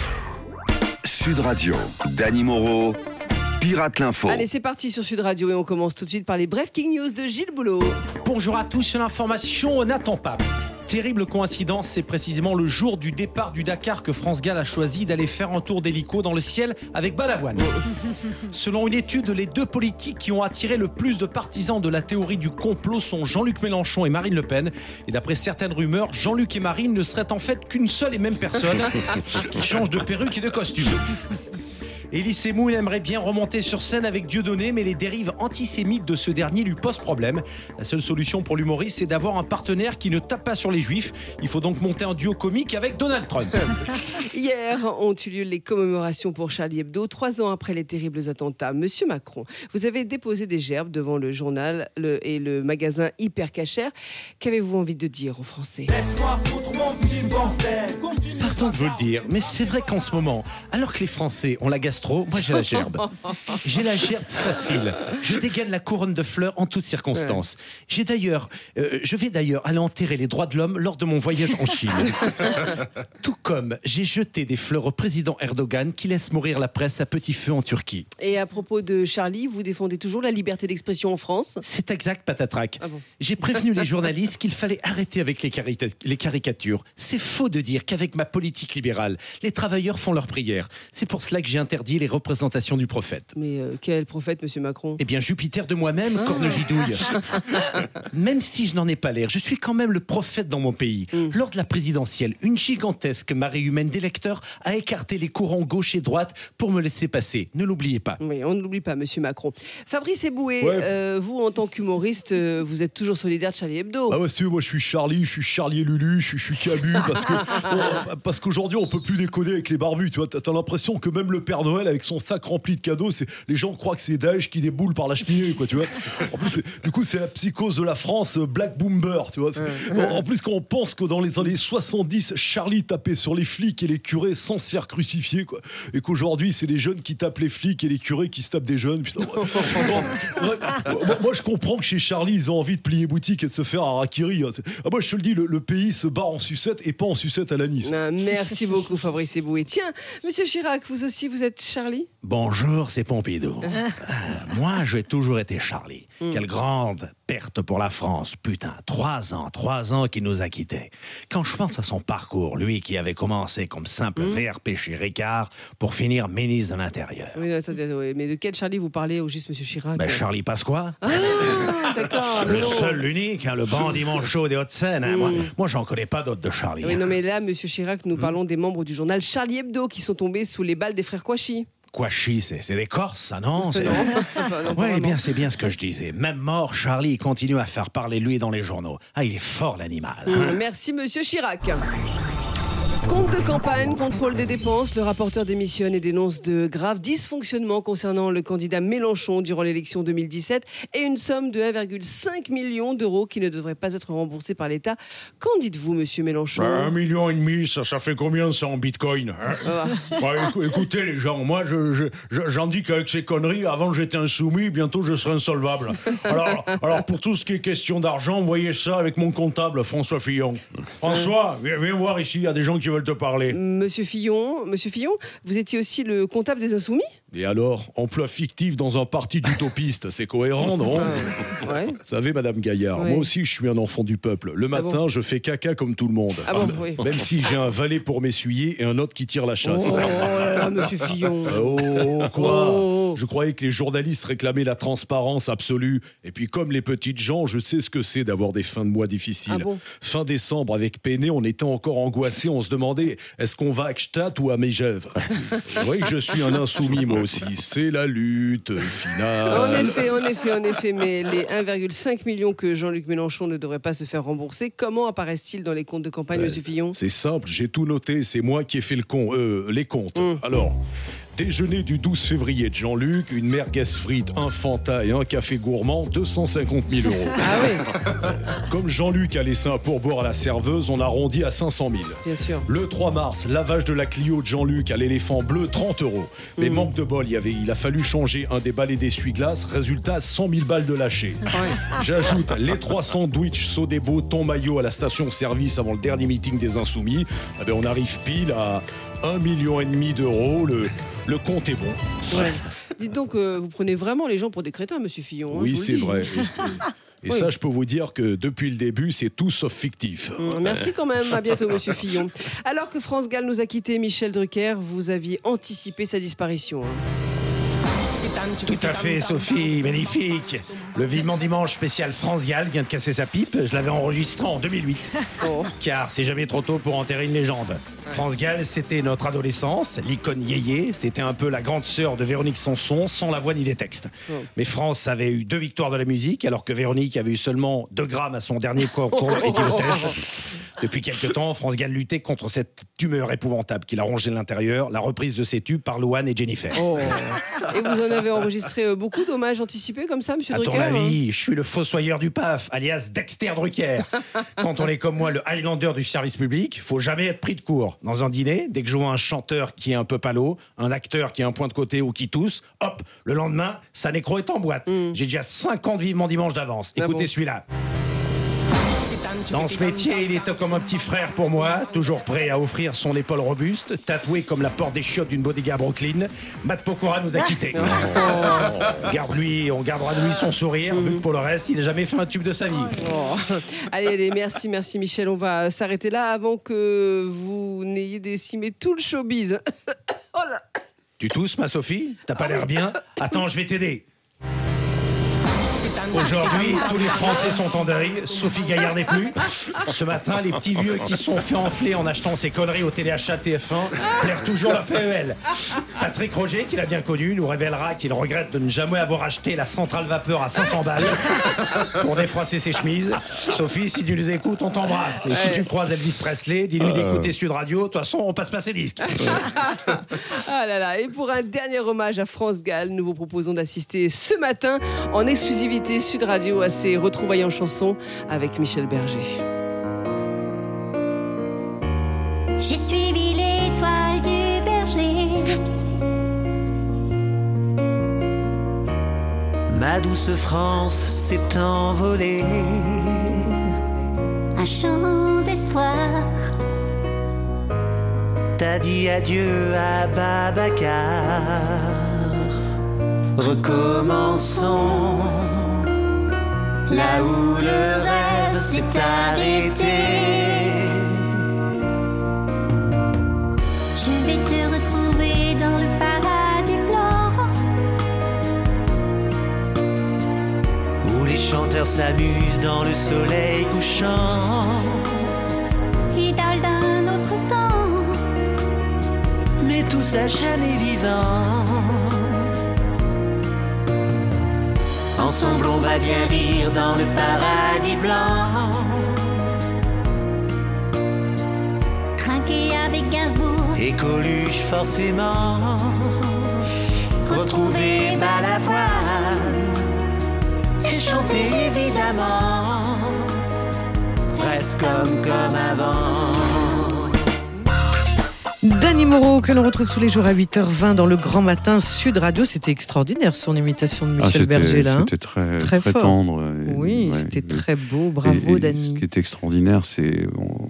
Sud Radio, Danny Moreau, Pirate l'info. Allez, c'est parti sur Sud Radio et on commence tout de suite par les Breaking News de Gilles Boulot. Bonjour à tous, l'information n'attend pas. Terrible coïncidence, c'est précisément le jour du départ du Dakar que France Gall a choisi d'aller faire un tour d'hélico dans le ciel avec Balavoine. Selon une étude, les deux politiques qui ont attiré le plus de partisans de la théorie du complot sont Jean-Luc Mélenchon et Marine Le Pen. Et d'après certaines rumeurs, Jean-Luc et Marine ne seraient en fait qu'une seule et même personne qui change de perruque et de costume. Élie Semoun aimerait bien remonter sur scène avec Dieudonné, mais les dérives antisémites de ce dernier lui posent problème. La seule solution pour l'humoriste, c'est d'avoir un partenaire qui ne tape pas sur les juifs. Il faut donc monter un duo comique avec Donald Trump. Hier ont eu lieu les commémorations pour Charlie Hebdo, trois ans après les terribles attentats. Monsieur Macron, vous avez déposé des gerbes devant le journal le, et le magasin Hyper Cacher. Qu'avez-vous envie de dire aux Français ? Pardon de vous le dire, mais c'est vrai qu'en ce moment, alors que les Français ont la gastro, moi j'ai la gerbe. J'ai la gerbe facile. Je dégaine la couronne de fleurs en toutes circonstances. J'ai d'ailleurs, euh, je vais d'ailleurs aller enterrer les droits de l'homme lors de mon voyage en Chine. Tout comme j'ai jeté des fleurs au président Erdogan qui laisse mourir la presse à petit feu en Turquie. Et à propos de Charlie, vous défendez toujours la liberté d'expression en France ? C'est exact, patatrac. Ah bon. J'ai prévenu les journalistes qu'il fallait arrêter avec les, carita- les caricatures. C'est faux de dire qu'avec ma politique libérale, les travailleurs font leur prière. C'est pour cela que j'ai interdit les représentations du prophète. Mais euh, quel prophète, monsieur Macron ? Eh bien, Jupiter de moi-même, corne-gidouille. Même si je n'en ai pas l'air, je suis quand même le prophète dans mon pays. Mm. Lors de la présidentielle, une gigantesque marée humaine d'électeurs a écarté les courants gauche et droite pour me laisser passer. Ne l'oubliez pas. Oui, on ne l'oublie pas, monsieur Macron. Fabrice Eboué, Ouais. euh, vous, en tant qu'humoriste, euh, vous êtes toujours solidaire de Charlie Hebdo. Ah ouais, si, moi je suis Charlie, je suis Charlie et Lulu, je suis, je suis Cabu, parce que oh, parce qu'aujourd'hui on peut plus déconner avec les barbus, tu vois, t'as, t'as l'impression que même le Père Noël Noël avec son sac rempli de cadeaux. C'est, les gens croient que c'est Daesh qui déboule par la cheminée, quoi, tu vois. En plus, c'est, du coup, c'est la psychose de la France, euh, Black Boomer, tu vois. En, en plus, quand on pense que dans les années soixante-dix, Charlie tapait sur les flics et les curés sans se faire crucifier, quoi. Et qu'aujourd'hui, c'est les jeunes qui tapent les flics et les curés qui se tapent des jeunes. Putain, ouais. Ouais, ouais. Moi, moi, je comprends que chez Charlie, ils ont envie de plier boutique et de se faire harakiri. Hein. Ah, moi, je te le dis, le, le pays se bat en sucette et pas en sucette à l'anis. Ah, merci beaucoup, Fabrice Eboué. Tiens, Monsieur Chirac, vous aussi, vous êtes Charlie ? Bonjour, c'est Pompidou. Euh, moi, j'ai toujours été Charlie. Mm. Quelle grande perte pour la France. Putain, trois ans, trois ans qu'il nous a quittés. Quand je pense à son parcours, lui qui avait commencé comme simple mm. V R P chez Ricard pour finir ministre de l'Intérieur. Oui, attendez, oui, mais de quel Charlie vous parlez au juste, Monsieur Chirac ? Ben, Charlie Pasqua. Ah, d'accord. Le seul, l'unique, hein, le bandit manchot des Hauts-de-Seine. Hein. Mm. Moi, moi, j'en connais pas d'autres de Charlie. Oui, hein. non, mais là, Monsieur Chirac, nous mm. parlons des membres du journal Charlie Hebdo qui sont tombés sous les balles des frères Kouachi. Kouachi, c'est, c'est des Corses, ça, non, c'est... non. Enfin, non, ouais, eh bien, c'est bien ce que je disais. Même mort, Charlie continue à faire parler de lui dans les journaux. Ah, il est fort, l'animal. Hein. Mmh, merci, Monsieur Chirac. Compte de campagne, contrôle des dépenses, le rapporteur démissionne et dénonce de graves dysfonctionnements concernant le candidat Mélenchon durant l'élection deux mille dix-sept et une somme de un virgule cinq million d'euros qui ne devrait pas être remboursée par l'État. Qu'en dites-vous, Monsieur Mélenchon ? Un million et demi, ça, ça fait combien ça en bitcoin, hein? Ah bah. Bah, écoutez les gens, moi je, je, je, j'en dis qu'avec ces conneries, avant j'étais insoumis, bientôt je serai insolvable. Alors, alors pour tout ce qui est question d'argent, voyez ça avec mon comptable François Fillon. François, viens, viens voir ici, il y a des gens qui veulent te parler. Monsieur Fillon, Monsieur Fillon, vous étiez aussi le comptable des Insoumis ? Et alors, emploi fictif dans un parti d'utopistes, c'est cohérent, non ? euh, ouais. Vous savez, Madame Gaillard, ouais. Moi aussi je suis un enfant du peuple. Le matin, ah bon je fais caca comme tout le monde. Ah bon, oui. Même si j'ai un valet pour m'essuyer et un autre qui tire la chasse. Oh là là, Monsieur Fillon. Oh, quoi oh. Je croyais que les journalistes réclamaient la transparence absolue. Et puis comme les petites gens, je sais ce que c'est d'avoir des fins de mois difficiles. Ah bon fin décembre, avec Péné, on était encore angoissés. On se demandait, est-ce qu'on va à Gstaad ou à Megève ? Vous voyez que je suis un insoumis, moi aussi. C'est la lutte finale. En effet, en effet, en effet. Mais les un virgule cinq million que Jean-Luc Mélenchon ne devrait pas se faire rembourser, comment apparaissent-ils dans les comptes de campagne, ouais, Monsieur Fillon ? C'est simple, j'ai tout noté. C'est moi qui ai fait le con, euh, les comptes. Mmh. Alors... Déjeuner du douze février de Jean-Luc, une merguez frite, un Fanta et un café gourmand, deux cent cinquante mille euros. Ah oui. Comme Jean-Luc a laissé un pourboire à la serveuse, on arrondit à cinq cent mille. Bien sûr. Le trois mars, lavage de la Clio de Jean-Luc à l'éléphant bleu, trente euros. Mais mmh. manque de bol, il y avait, il a fallu changer un des balais d'essuie-glace. Résultat, cent mille balles de lâcher. Ouais. J'ajoute les trois sandwichs Sodebo, ton maillot à la station-service avant le dernier meeting des Insoumis. Eh bien, on arrive pile à un million et demi d'euros. Le... Le compte est bon. Ouais. Dites donc, euh, vous prenez vraiment les gens pour des crétins, Monsieur Fillon. Hein, oui, c'est vrai. Et oui. ça, je peux vous dire que depuis le début, c'est tout sauf fictif. Mmh, merci quand même. À bientôt, Monsieur Fillon. Alors que France Gall nous a quittés, Michel Drucker, vous aviez anticipé sa disparition. Hein. Tout à fait, Sophie, magnifique. Le Vivement Dimanche spécial France Gall vient de casser sa pipe. Je l'avais enregistré en deux mille huit. Oh. Car c'est jamais trop tôt pour enterrer une légende. France Gall, c'était notre adolescence, l'icône yéyé. C'était un peu la grande sœur de Véronique Sanson, sans la voix ni les textes. Oh. Mais France avait eu deux victoires de la musique, alors que Véronique avait eu seulement deux grammes à son dernier concours éthylotest. Depuis quelques temps, France Gall luttait contre cette tumeur épouvantable qui l'a rongé de l'intérieur, la reprise de ses tubes par Louane et Jennifer. Oh. Et vous en avez enregistré beaucoup d'hommages anticipés comme ça, Monsieur à Drucker ? À ton avis, je suis le fossoyeur du P A F, alias Dexter Drucker. Quand on est comme moi, le Highlander du service public, faut jamais être pris de court. Dans un dîner, dès que je vois un chanteur qui est un peu palo, un acteur qui a un point de côté ou qui tousse, hop, le lendemain, sa nécro est en boîte. Mm. J'ai déjà cinquante Vivement Dimanche d'avance. Écoutez ah bon. Celui-là. Dans ce métier, il était comme un petit frère pour moi, toujours prêt à offrir son épaule robuste, tatoué comme la porte des chiottes d'une bodega à Brooklyn. Matt Pokora nous a quittés. Oh. Garde-lui, on gardera de lui son sourire, mmh. vu que pour le reste, il n'a jamais fait un tube de sa vie. Oh. Allez, allez, merci, merci Michel. On va s'arrêter là avant que vous n'ayez décimé tout le showbiz. Oh là. Tu tousses, ma Sophie ? T'as pas ah l'air oui. bien ? Attends, je vais t'aider. Aujourd'hui, tous les Français sont en deuil. Sophie Gaillard n'est plus. Ce matin, les petits vieux qui se sont fait enfler en achetant ces conneries au téléachat T F un plairent toujours la P E L. Patrick Roger, qui l'a bien connu, nous révélera qu'il regrette de ne jamais avoir acheté la centrale vapeur à cinq cents balles pour défroisser ses chemises. Sophie, si tu nous écoutes, on t'embrasse. Et si tu croises Elvis Presley, dis-lui d'écouter Sud Radio. De toute façon, on passe pas ses disques. Ah là là. Et pour un dernier hommage à France Gall, nous vous proposons d'assister ce matin en exclusivité Sud Radio à ses retrouvailles en chanson avec Michel Berger. J'ai suivi l'étoile du berger. Ma douce France s'est envolée. Un chant d'espoir. T'as dit adieu à Babacar. Recommençons là où le rêve s'est arrêté. Je vais te retrouver dans le paradis blanc, où les chanteurs s'amusent dans le soleil couchant. idole d'un autre temps, mais tous à jamais vivants. Ensemble on va bien rire dans le paradis blanc. Trinquer avec Gainsbourg et Coluche forcément. Retrouver Balavoine et chanter évidemment, presque comme, comme avant. Dany Moreau, que l'on retrouve tous les jours à huit heures vingt dans le Grand Matin Sud Radio. C'était extraordinaire son imitation de Michel ah, Berger là. C'était très, très, très tendre. Et, oui, ouais, c'était et, très beau. Bravo, Dany. Ce qui est extraordinaire, c'est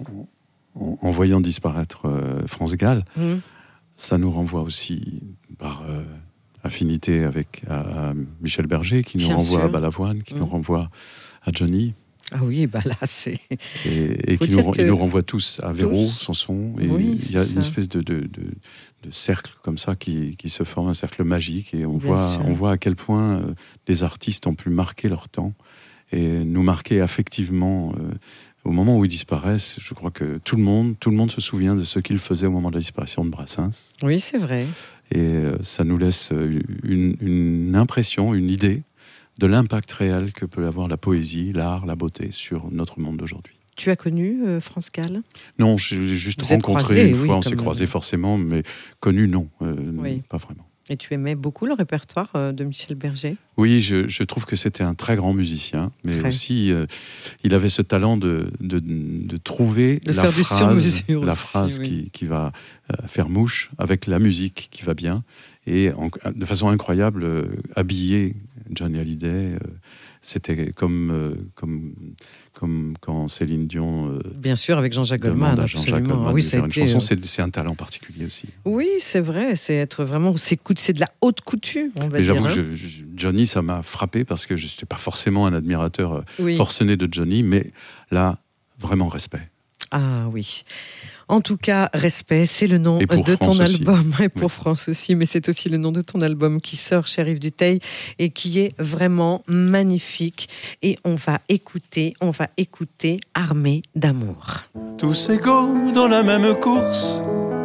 en, en, en voyant disparaître euh, France Gall, mmh. ça nous renvoie aussi par euh, affinité avec à, à Michel Berger, qui nous Bien renvoie sûr. à Balavoine, qui mmh. nous renvoie à Johnny. Ah oui, bah là, c'est... Et, et qui nous, que... il nous renvoie tous à Véro, Sanson. Et oui, il y a ça. une espèce de, de, de, de cercle comme ça qui, qui se forme, un cercle magique. Et on, voit, on voit à quel point euh, les artistes ont pu marquer leur temps et nous marquer affectivement. Euh, au moment où ils disparaissent, je crois que tout le monde, tout le monde se souvient de ce qu'ils faisaient au moment de la disparition de Brassens. Oui, c'est vrai. Et euh, ça nous laisse une, une impression, une idée de l'impact réel que peut avoir la poésie, l'art, la beauté sur notre monde d'aujourd'hui. Tu as connu euh, France Gall ? Non, j'ai juste Vous rencontré croisés, une oui, fois, on s'est même... croisés forcément, mais connu, non, euh, oui. pas vraiment. Et tu aimais beaucoup le répertoire euh, de Michel Berger ? Oui, je, je trouve que c'était un très grand musicien, mais très. aussi, euh, il avait ce talent de, de, de trouver de la, faire phrase, du la aussi, phrase oui. qui, qui va euh, faire mouche avec la musique qui va bien, et en, de façon incroyable, euh, habiller Johnny Hallyday. Euh, C'était comme, euh, comme, comme quand Céline Dion... Euh, Bien sûr, avec Jean-Jacques Goldman, Jean-Jacques Goldman. Oui, ça a une été... chanson, c'est, c'est un talent particulier aussi. Oui, c'est vrai, c'est être vraiment... C'est, c'est de la haute couture, on va Mais dire. J'avoue hein. que je, je, Johnny, ça m'a frappé parce que je n'étais pas forcément un admirateur oui. forcené de Johnny, mais là, vraiment respect. Ah oui. En tout cas, respect, c'est le nom de France ton aussi. album, et pour oui. France aussi, mais c'est aussi le nom de ton album qui sort chez Yves Duteil et qui est vraiment magnifique. Et on va écouter, on va écouter Armée d'amour. Tous égaux dans la même course,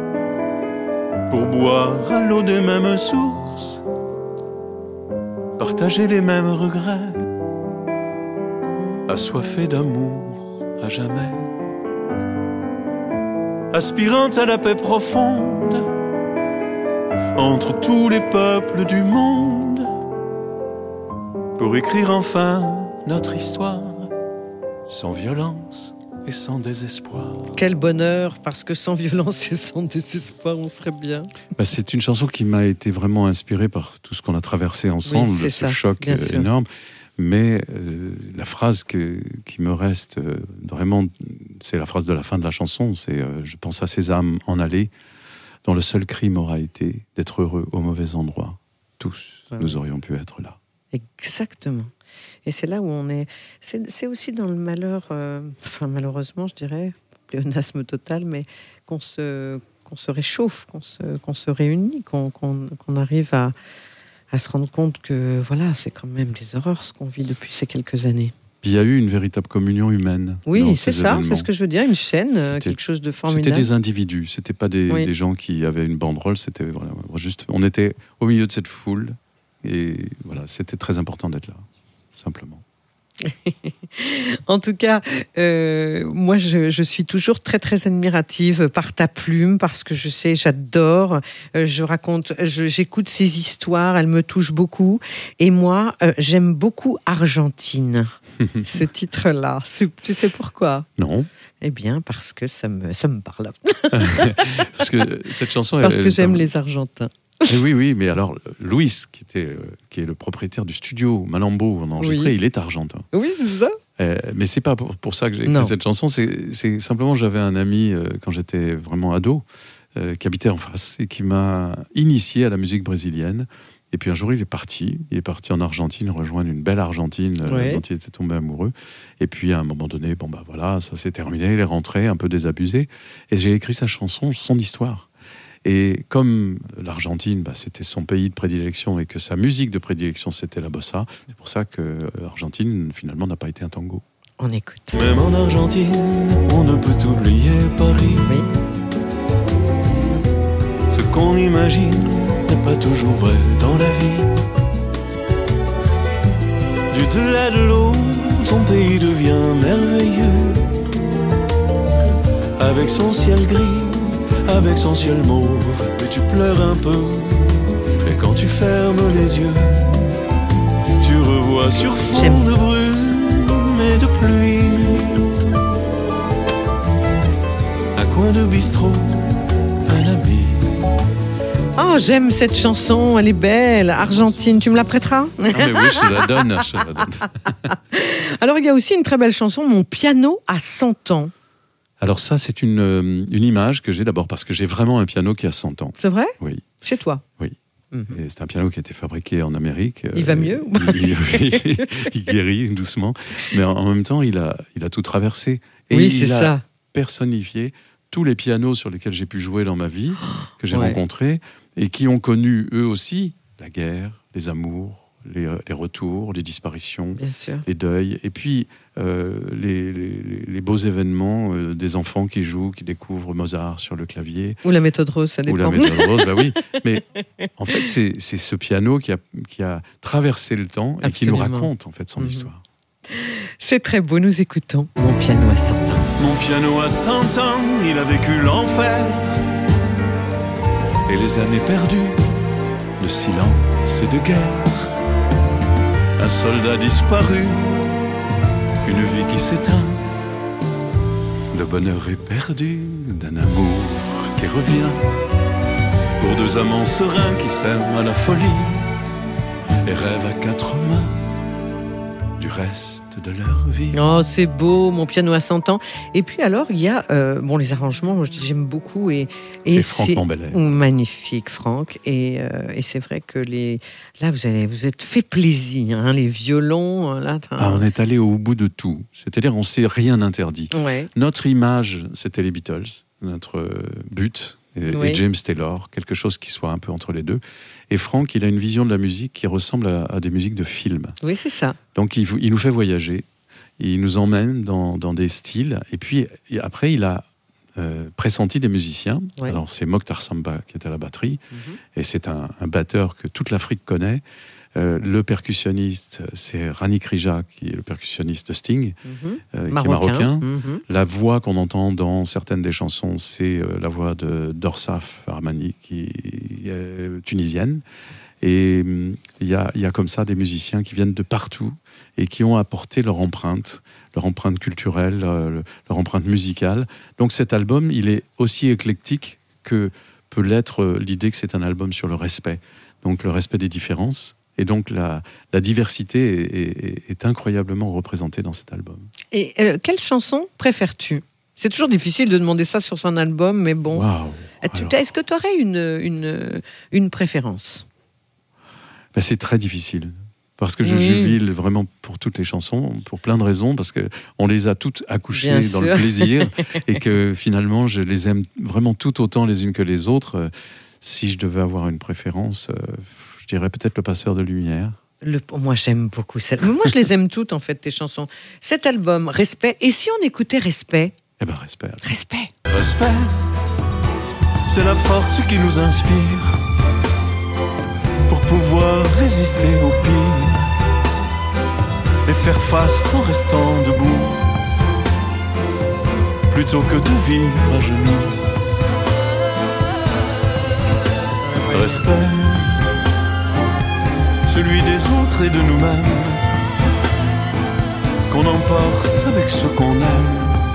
pour boire à l'eau des mêmes sources, partager les mêmes regrets, assoiffés d'amour à jamais. Aspirant à la paix profonde entre tous les peuples du monde, pour écrire enfin notre histoire sans violence et sans désespoir. Quel bonheur, parce que sans violence et sans désespoir, on serait bien. Bah, c'est une chanson qui m'a été vraiment inspirée par tout ce qu'on a traversé ensemble, oui, ce ça, choc euh, énorme. Mais euh, la phrase que, qui me reste euh, vraiment, c'est la phrase de la fin de la chanson, c'est euh, « Je pense à ces âmes en allée, dont le seul crime aura été d'être heureux au mauvais endroit. Tous, ah, nous aurions pu être là. » Exactement. Et c'est là où on est... C'est, c'est aussi dans le malheur, euh, enfin malheureusement je dirais, pléonasme total, mais qu'on se, qu'on se réchauffe, qu'on se, qu'on se réunit, qu'on, qu'on, qu'on arrive à... à se rendre compte que voilà, c'est quand même des horreurs ce qu'on vit depuis ces quelques années. Il y a eu une véritable communion humaine. Oui, c'est ça, événements. C'est ce que je veux dire, une chaîne, c'était, quelque chose de formidable. C'était des individus, c'était pas des, oui. des gens qui avaient une banderole, c'était voilà, juste, on était au milieu de cette foule et voilà, c'était très important d'être là, simplement. En tout cas, euh, moi, je, je suis toujours très, très admirative par ta plume, parce que je sais, j'adore, euh, je raconte, je, j'écoute ces histoires, elles me touchent beaucoup. Et moi, euh, j'aime beaucoup Argentine, ce titre-là. Tu sais pourquoi ? Non. Eh bien, parce que ça me, ça me parle. Parce que cette chanson... Parce elle, que j'aime elle... les Argentins. Et oui, oui, mais alors, Luis, qui, était, euh, qui est le propriétaire du studio Malambo où on a enregistré, oui. il est argentin. Oui, c'est ça. Euh, mais c'est pas pour, pour ça que j'ai écrit non. cette chanson, c'est, c'est simplement j'avais un ami, euh, quand j'étais vraiment ado, euh, qui habitait en face et qui m'a initié à la musique brésilienne. Et puis un jour, il est parti. Il est parti en Argentine, rejoindre une belle Argentine euh, ouais. dont il était tombé amoureux. Et puis à un moment donné, bon bah voilà, ça s'est terminé, il est rentré, un peu désabusé. Et j'ai écrit sa chanson, son histoire. Et comme l'Argentine, bah, c'était son pays de prédilection et que sa musique de prédilection, c'était la bossa, c'est pour ça que l'Argentine, finalement, n'a pas été un tango. On écoute. Même en Argentine, on ne peut oublier Paris. Oui. Ce qu'on imagine n'est pas toujours vrai dans la vie. Du delà de l'eau, ton pays devient merveilleux. Avec son ciel gris, avec son ciel mauve, mais tu pleures un peu. Et quand tu fermes les yeux, tu revois sur fond J'aime. de brume et de pluie un coin de bistrot, un ami. Oh, j'aime cette chanson, elle est belle. Argentine, tu me la prêteras ? Ah mais oui, je te la donne, je te la donne. Alors, il y a aussi une très belle chanson, Mon piano a cent ans. Alors ça, c'est une, une image que j'ai d'abord parce que j'ai vraiment un piano qui a cent ans. C'est vrai ? Oui. Chez toi ? Oui. Mm-hmm. Et c'est un piano qui a été fabriqué en Amérique. Il va mieux ? il, il, il guérit doucement. Mais en, en même temps, il a, il a tout traversé. Et oui, il c'est a ça. personnifié tous les pianos sur lesquels j'ai pu jouer dans ma vie, que j'ai ouais. rencontrés, et qui ont connu, eux aussi, la guerre, les amours, les, les retours, les disparitions, les deuils, et puis euh, les, les, les beaux événements euh, des enfants qui jouent, qui découvrent Mozart sur le clavier. Ou la méthode rose, ça dépend. Ou la méthode rose, bah oui. Mais en fait, c'est, c'est ce piano qui a, qui a traversé le temps et Absolument. Qui nous raconte en fait son mm-hmm. histoire. C'est très beau, nous écoutons Mon piano à cent ans. Mon piano a cent ans, il a vécu l'enfer et les années perdues de silence et de guerre. Un soldat disparu, une vie qui s'éteint, le bonheur est perdu d'un amour qui revient. Pour deux amants sereins qui s'aiment à la folie et rêvent à quatre mains du reste de leur vie. Oh, c'est beau, Mon piano à cent ans. Et puis alors, il y a euh, bon, les arrangements, moi, j'aime beaucoup. Et, et c'est Franck Montbellet. Magnifique, Franck. Et, euh, et c'est vrai que les, là, vous avez vous êtes fait plaisir. Hein, les violons, là. Ah, on est allé au bout de tout. C'est-à-dire, on ne s'est rien interdit. Ouais. Notre image, c'était les Beatles. Notre but, et, oui. et James Taylor, quelque chose qui soit un peu entre les deux. Et Franck, il a une vision de la musique qui ressemble à, à des musiques de films. Oui, c'est ça. Donc, il, il nous fait voyager, il nous emmène dans, dans des styles, et puis et après, il a euh, pressenti des musiciens. Ouais. Alors, c'est Mokhtar Samba qui est à la batterie, mm-hmm. et c'est un, un batteur que toute l'Afrique connaît. Euh, le percussionniste, c'est Rani Krija, qui est le percussionniste de Sting, mm-hmm. euh, marocain. qui est marocain. Mm-hmm. La voix qu'on entend dans certaines des chansons, c'est euh, la voix de Dorsaf Armani, qui est euh, tunisienne. Et il euh, y a, y a comme ça des musiciens qui viennent de partout et qui ont apporté leur empreinte, leur empreinte culturelle, euh, leur empreinte musicale. Donc cet album, il est aussi éclectique que peut l'être euh, l'idée que c'est un album sur le respect. Donc le respect des différences. Et donc, la, la diversité est, est, est incroyablement représentée dans cet album. Et euh, quelle chanson préfères-tu ? C'est toujours difficile de demander ça sur son album, mais bon. Wow. Tu, Alors... Est-ce que tu aurais une, une, une préférence ? Ben, c'est très difficile. Parce que je oui. jubile vraiment pour toutes les chansons, pour plein de raisons, parce qu'on les a toutes accouchées Bien dans sûr. Le plaisir, et que finalement, je les aime vraiment tout autant les unes que les autres. Si je devais avoir une préférence... Euh, dirais peut-être Le Passeur de Lumière. Le, moi, j'aime beaucoup celle. Mais moi, je les aime toutes, en fait, tes chansons. Cet album, Respect. Et si on écoutait Respect? Eh ben, respect. alors. Respect. Respect, c'est la force qui nous inspire pour pouvoir résister au pire et faire face en restant debout plutôt que de vivre à genoux. Respect, celui des autres et de nous-mêmes, qu'on emporte avec ce qu'on aime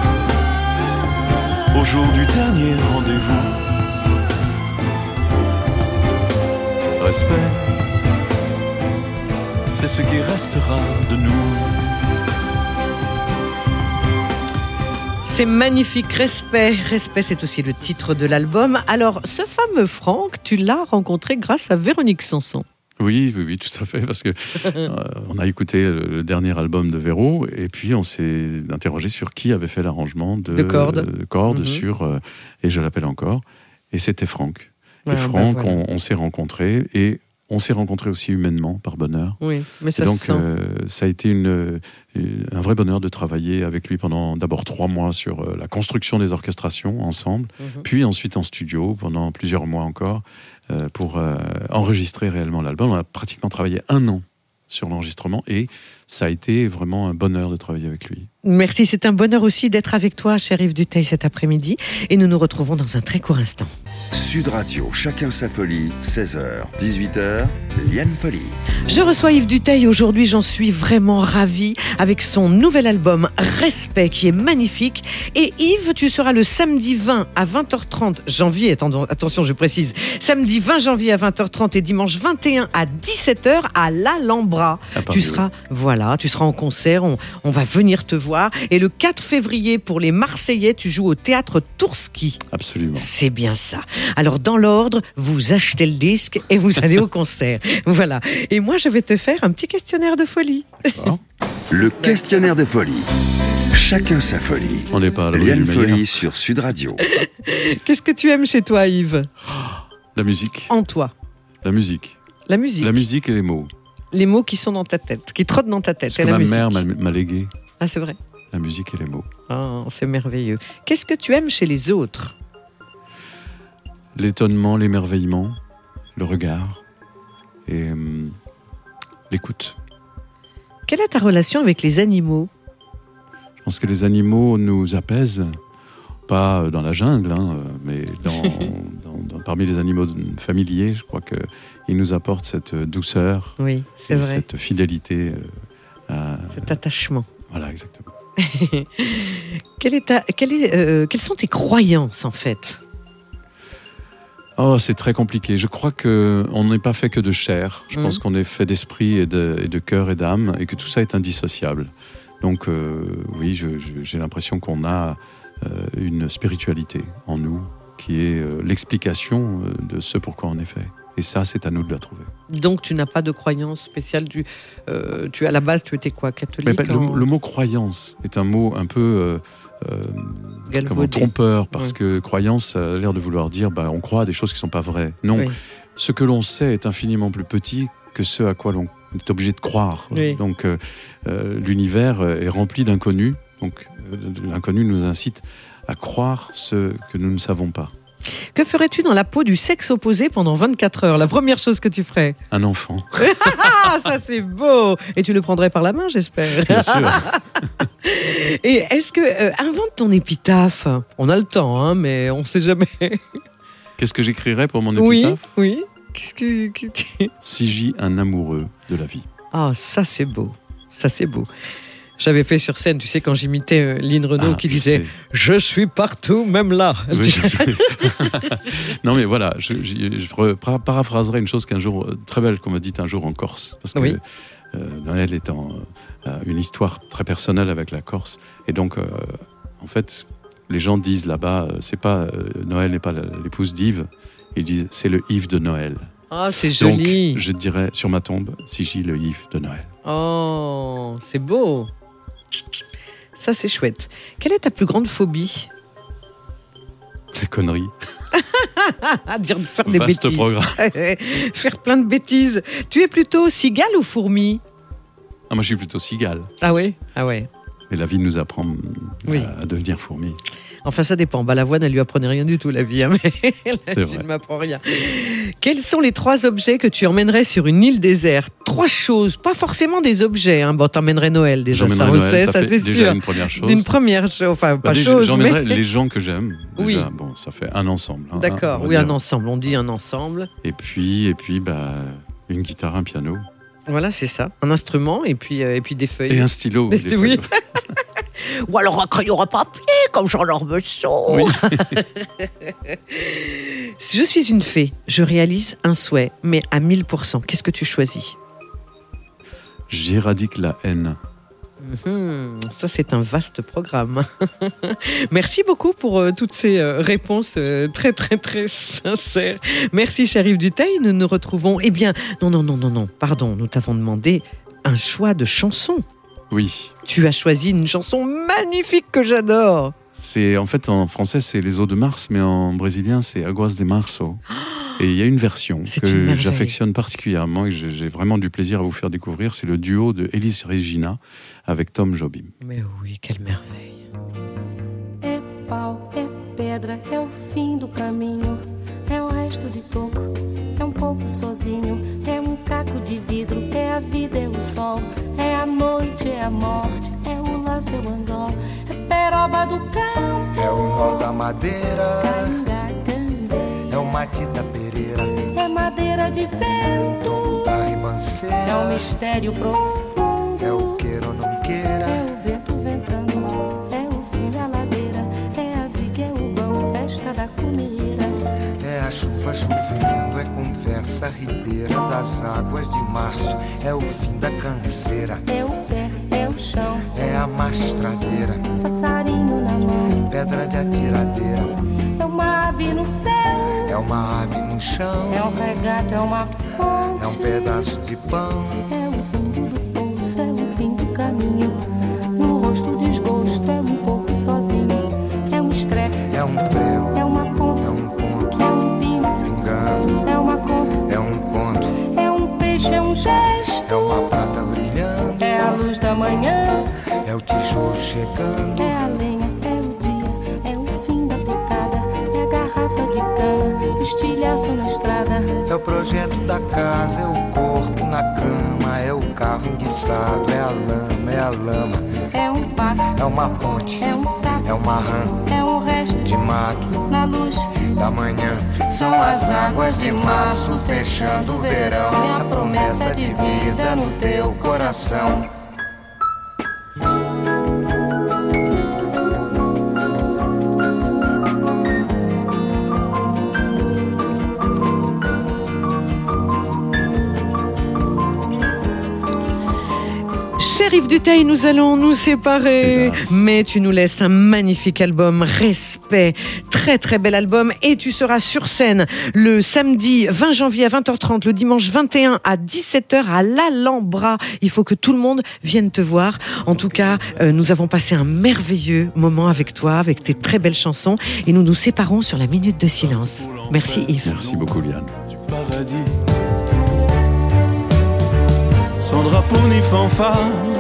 au jour du dernier rendez-vous. Respect, c'est ce qui restera de nous. C'est magnifique, Respect. Respect, c'est aussi le titre de l'album. Alors, ce fameux Franck, tu l'as rencontré grâce à Véronique Sanson. Oui, oui, oui, tout à fait, parce que euh, on a écouté le, le dernier album de Véro, et puis on s'est interrogé sur qui avait fait l'arrangement de, De cordes, euh, de cordes Mhm. sur euh, Et je l'appelle encore, et c'était Franck. Ouais, et ben Franck, voilà. on, on s'est rencontrés, et on s'est rencontrés aussi humainement, par bonheur. Oui, mais ça Et donc, se sent. euh, ça a été une, une- un vrai bonheur de travailler avec lui pendant d'abord trois mois sur euh, la construction des orchestrations ensemble, Mhm. puis ensuite en studio pendant plusieurs mois encore euh, pour euh, enregistrer réellement l'album. On a pratiquement travaillé un an sur l'enregistrement et ça a été vraiment un bonheur de travailler avec lui. Merci, c'est un bonheur aussi d'être avec toi, cher Yves Dutheil, cet après-midi. Et nous nous retrouvons dans un très court instant. Sud Radio, chacun sa folie, seize heures, dix-huit heures, Liane Folie. Je reçois Yves Dutheil. Aujourd'hui, j'en suis vraiment ravie avec son nouvel album Respect qui est magnifique. Et Yves, tu seras le samedi vingt à vingt heures trente, janvier, attendons, attention, je précise, samedi vingt janvier à vingt heures trente et dimanche vingt et un à dix-sept heures à l'Alhambra. À Paris, Tu seras, voilà, tu seras en concert, on, on va venir te voir. Et le quatre février, pour les Marseillais, tu joues au théâtre Tourski. Absolument. C'est bien ça. Alors, dans l'ordre, vous achetez le disque et vous allez au concert. Voilà. Et moi, je vais te faire un petit questionnaire de folie. D'accord. Le questionnaire de folie. Chacun sa folie. On n'est pas à l'abri Liane du meilleur. Folie sur Sud Radio. Qu'est-ce que tu aimes chez toi, Yves? La musique. En toi. La musique. La musique. La musique et les mots. Les mots qui sont dans ta tête, qui trottent dans ta tête. Ce et que la ma musique. mère m'a m'a légué. Ah, c'est vrai. La musique et les mots. Oh, c'est merveilleux. Qu'est-ce que tu aimes chez les autres? L'étonnement, l'émerveillement, le regard et hum, l'écoute. Quelle est ta relation avec les animaux? Je pense que les animaux nous apaisent, pas dans la jungle, hein, mais dans, dans- dans- parmi les animaux familiers, je crois qu'ils nous apportent cette douceur Oui, c'est et vrai. cette fidélité. euh, à- Cet attachement. Voilà, exactement. Quelle est ta, quelle est, euh, quelles sont tes croyances, en fait? Oh, c'est très compliqué. Je crois que on n'est pas fait que de chair. Je Mhm. pense qu'on est fait d'esprit et de, et de cœur et d'âme, et que tout ça est indissociable. Donc, euh, oui, je- je- j'ai l'impression qu'on a euh, une spiritualité en nous qui est euh, l'explication euh, de ce pourquoi on est fait. Et ça, c'est à nous de la trouver. Donc, tu n'as pas de croyance spéciale. Du, euh, tu, à la base, tu étais quoi? Catholique? Mais pas- le, en- le mot croyance est un mot un peu euh, euh, Galvaudé. comment, trompeur, parce Oui. que croyance a l'air de vouloir dire bah, on croit à des choses qui ne sont pas vraies. Non, Oui. ce que l'on sait est infiniment plus petit que ce à quoi l'on est obligé de croire. Oui. Donc euh, euh, l'univers est rempli d'inconnus. Donc euh, l'inconnu nous incite à croire ce que nous ne savons pas. Que ferais-tu dans la peau du sexe opposé pendant vingt-quatre heures? La première chose que tu ferais? Un enfant, Ah, ça c'est beau! Et tu le prendrais par la main, j'espère. bien sûr. Et est-ce que... euh, invente ton épitaphe. On a le temps, hein, mais on sait jamais. Qu'est-ce que j'écrirais pour mon Oui, épitaphe? oui. Qu'est-ce que... que- Sigis un amoureux de la vie. Ah, ça c'est beau. Ça c'est beau. J'avais fait sur scène, tu sais, quand j'imitais euh, Lynn Renaud Ah, qui je disait sais. « Je suis partout, même là ». Oui, je sais. Non, mais voilà, je, je- je re- para- paraphraserai une chose qu'un jour, euh, très belle qu'on m'a dite un jour en Corse. Parce que Oui. euh, Noël étant euh, une histoire très personnelle avec la Corse. Et donc, euh, en fait, les gens disent là-bas, euh, c'est pas, euh, Noël n'est pas la- l'épouse d'Yves, ils disent c'est le Yves de Noël. Ah, c'est Donc, joli. je dirais sur ma tombe, Sigis le Yves de Noël. Oh, c'est beau. Ça, c'est chouette. Quelle est ta plus grande phobie? Les conneries. Dire faire des Vaste bêtises. programme. Faire plein de bêtises. Tu es plutôt cigale ou fourmi? Ah, moi, je suis plutôt cigale. Ah ouais, ah ouais. Mais la vie nous apprend Oui. à, à devenir fourmi. Enfin, ça dépend. Balavoine, elle lui apprenait rien du tout, la vie. Hein, mais la vie vrai. ne m'apprend rien. Quels sont les trois objets que tu emmènerais sur une île déserte? Trois choses, pas forcément des objets. Hein. Bon, t'emmènerais Noël déjà, ça J'emmènerai on Noël, sait, ça ça, fait c'est déjà sûr. une première chose. Une première chose, enfin Bah, pas déjà, chose, j'emmènerai mais... les gens que j'aime. Déjà. Oui. Bon, ça fait un ensemble. hein, D'accord, on va oui, un dire. ensemble. On dit un ensemble. Et puis, et puis bah, une guitare, un piano. Voilà, c'est ça. Un instrument et puis, euh, et puis des feuilles. Et un stylo. Des- des oui. feuilles. Ou alors un crayon à papier, comme Jean-Laurent Besson. Oui. Si je suis une fée, je réalise un souhait, mais à mille pour cent. Qu'est-ce que tu choisis? J'éradique la haine. Mhm, ça, c'est un vaste programme. Merci beaucoup pour euh, toutes ces euh, réponses euh, très, très, très sincères. Merci, cher Yves Duteil. Nous nous retrouvons. Eh bien, non, non, non, non, non, pardon, nous t'avons demandé un choix de chanson. Oui. Tu as choisi une chanson magnifique que j'adore. C'est en fait en français c'est les eaux de Mars, mais en brésilien c'est Aguas de Março. Et il y a une version C'est que une merveille. j'affectionne particulièrement et que j'ai j'ai vraiment du plaisir à vous faire découvrir. C'est le duo de Elis Regina avec Tom Jobim. Mais oui, quelle merveille. É pau, é pedra, é o fim do caminho, é o resto de toco, é um pouco sozinho, é um caco de vidro, é a vida, é o sol, é a noite, é a morte, é o laço, é o anzol, é peroba do cão, É o nó da madeira, Cangacandei, é o mate da pereira, é madeira de vento, da é ribanceira, um mistério profundo, é o queira ou não é queira, o vento ventando, é o fim da ladeira, é a viga, é o vão, festa da cuneira. é a chuva chovendo, é conversa ribeira das águas de março, é o fim da canseira, É o pé, é o chão, é a mastradeira, passarinho na mão, pedra de atiradeira, é uma ave no céu, é uma ave no chão, é um regato, é uma fonte, é um pedaço de pão, é o fundo do poço, é o fim do caminho, no rosto o desgosto, é um pouco sozinho, é um estrepe, é um prego, é uma é ponta, um ponto, é um pino, pingando, é uma conta, é um conto, é um peixe, é um gesto, é uma prata brilhando, é a luz da manhã, é o tijolo chegando, é a lenha, é o dia, é o fim da picada, é a garrafa de cana, o estilhaço na estrada, é o projeto da casa, é o corpo na cama, é o carro enguiçado, é a lama, é a lama, é um passo, é uma ponte, é um sapo, é uma rã é um resto de mato na luz. da manhã. São as águas de março fechando o verão, é a promessa de vida no teu coração. Cher Yves Duteil, nous allons nous séparer, Hélas. mais tu nous laisses un magnifique album, Respect, très très bel album, et tu seras sur scène le samedi vingt janvier à vingt heures trente, le dimanche vingt et un à dix-sept heures à l'Alhambra. Il faut que tout le monde vienne te voir. En tout cas, euh, nous avons passé un merveilleux moment avec toi, avec tes très belles chansons, et nous nous séparons sur la minute de silence. Merci Yves. Merci beaucoup, Liane. Du paradis, sans drapeau ni fanfare,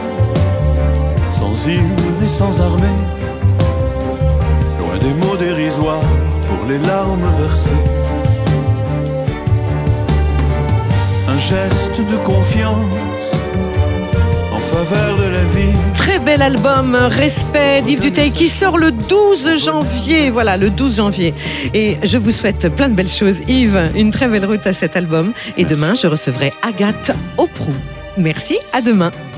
sans hymne et sans armée, loin des mots dérisoires pour les larmes versées. Un geste de confiance en faveur de la vie. Très bel album, Respect d'Yves Duteil, qui sort le douze janvier. Voilà, le douze janvier. Et je vous souhaite plein de belles choses. Yves, une très belle route à cet album. Et Merci. demain, je recevrai Agathe Auproux. Merci, à demain.